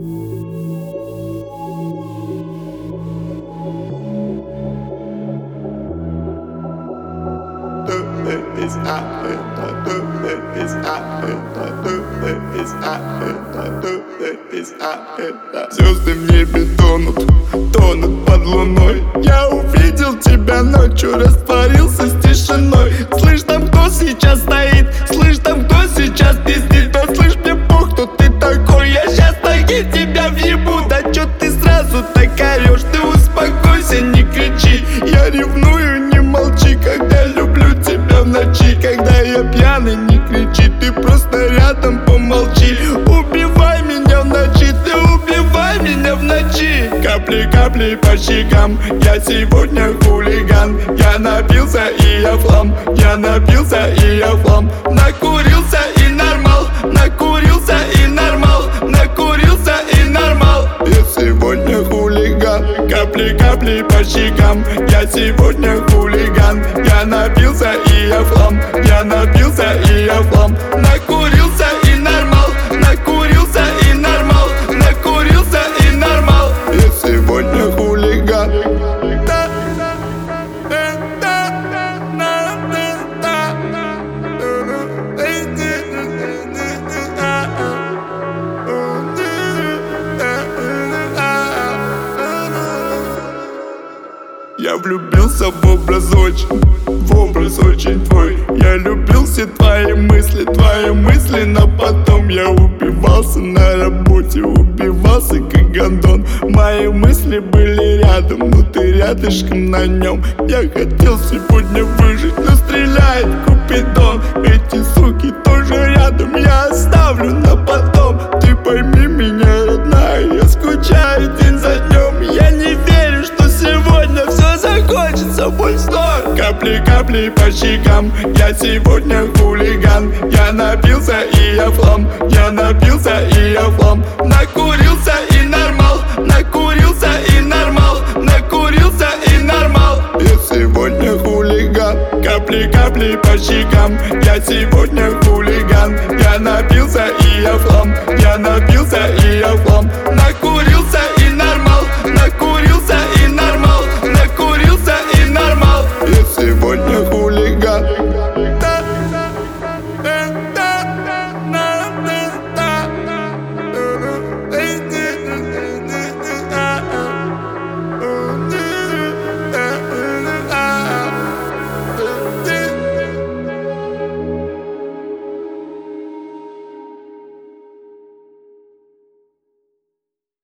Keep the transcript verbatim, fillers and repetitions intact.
Звезды в небе тонут, тонут под луной. Я увидел тебя ночью, растворился с тишиной. Слышь, там кто сейчас стоит? Слышь, там кто сейчас пиздит? Да слышь, мне пох, кто ты такой? Я щас ноги тебя въебу. Да чё ты сразу так орёшь? Ты успокойся, не кричи. Я ревную, не молчи, когда люблю тебя в ночи. Когда я пьяный, не кричи, ты просто рядом помолчи. Убивай меня в ночи, ты убивай меня в ночи. Капли, капли по щекам, я сегодня хулиган. Я напился и я флам, я напился и я флам. Накурился и нормал, накурился и нормал, накурился и нормал. Я сегодня хулиган. Капли, капли по щекам, я сегодня хулиган. Я напился и я флам, я напился и я флам. Накурился и нормал, накурился и нормал, накурился и нормал. Я сегодня хулиган. Я влюбился в образ очень, в образ очень твой. Я любил все твои мысли, твои мысли, но потом я убивался на работе, убивался как гондон. Мои мысли были рядом, но ты рядышком на нем. Я хотел сегодня выжить, но стреляет Купидон. Эти суки тоже рядом, я оставлю на потом. Ты пойми меня, родная, я скучаю день за днем. Я не верю, что сегодня все закончится боль снова. Капли, капли по щекам, я сегодня хулиган. Я напился и я флам, я напился и я флам. Накурился и нормал, накурился и нормал, накурился и нормал. Я сегодня хулиган. Капли, капли по щекам, я сегодня хулиган. Я напился и я флам, я напился и я флам.